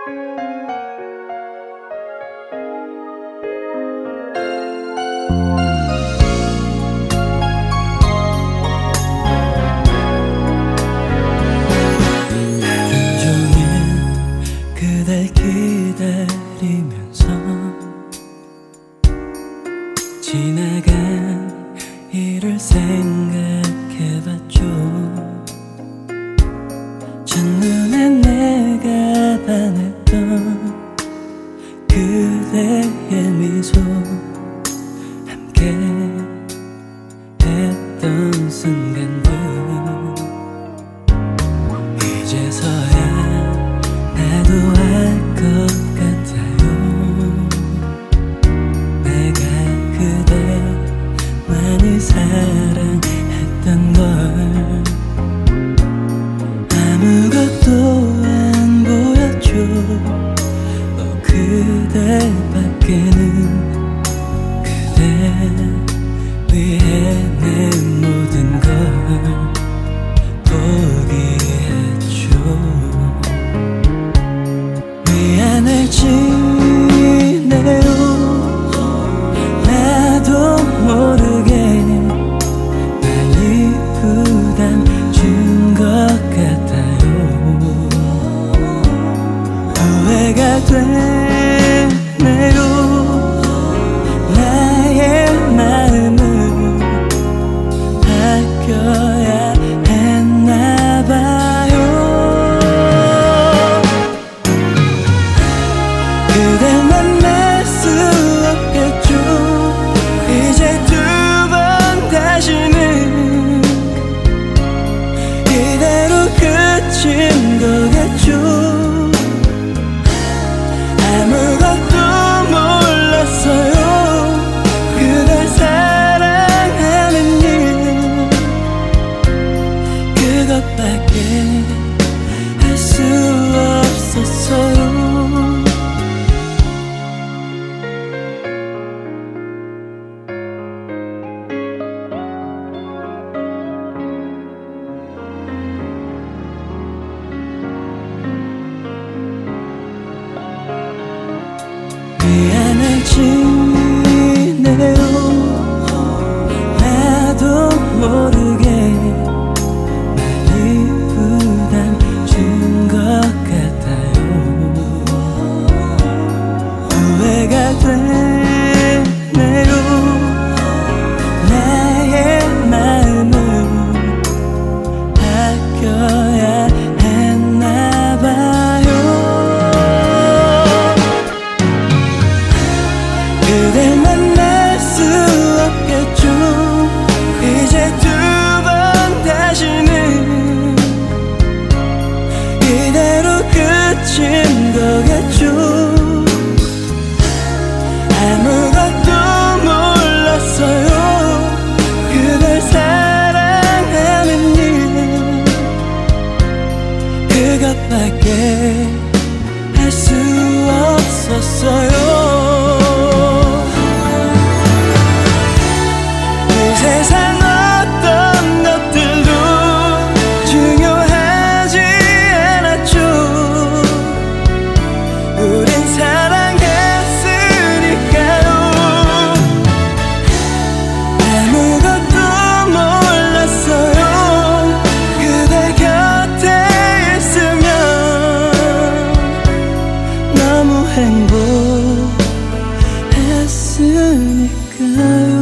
그댈 기다리면서 지나간 일을 생각해봤죠. 첫눈에 내가 반했던 그대의 미소, 함께 했던 순간들 이제서야 나도 알 것 같아요. 내가 그댈 많이 사랑했던 걸. 아무것도 안 보였죠. 그대밖에는. 그대 위해 내 모든 걸 포기했죠. 미안해지네요. 나도 모르게 많이 부담 준 것 같아요. 후회가 되네요. 나의 마음을 바뀌어야 했나봐요. 그댈 만날 수 없겠죠. 이제 두 번 다시는 이대로 끝인 거겠죠. 아무것도 몰랐어요. 그댈 사랑하는 일, 그것밖에 할 수 없었어요. 미안해지네요. 나도 모르게 많이 부담 준 것 같아요. 후회가 되네요. 나의 마음을 바뀌어야 했나봐요. 그댈 만날 수 없겠죠. 이제 두 번 다시는 이대로 끝인 거겠죠. 아무것도 몰랐어요. 그댈 사랑하는 일, 그것밖에 할 수 없었어요. 세상 어떤 것들도 중요하지 않았죠. 우린 사랑했으니까요. 아무것도 몰랐어요. 그대 곁에 있으면 너무 행복했으니까요.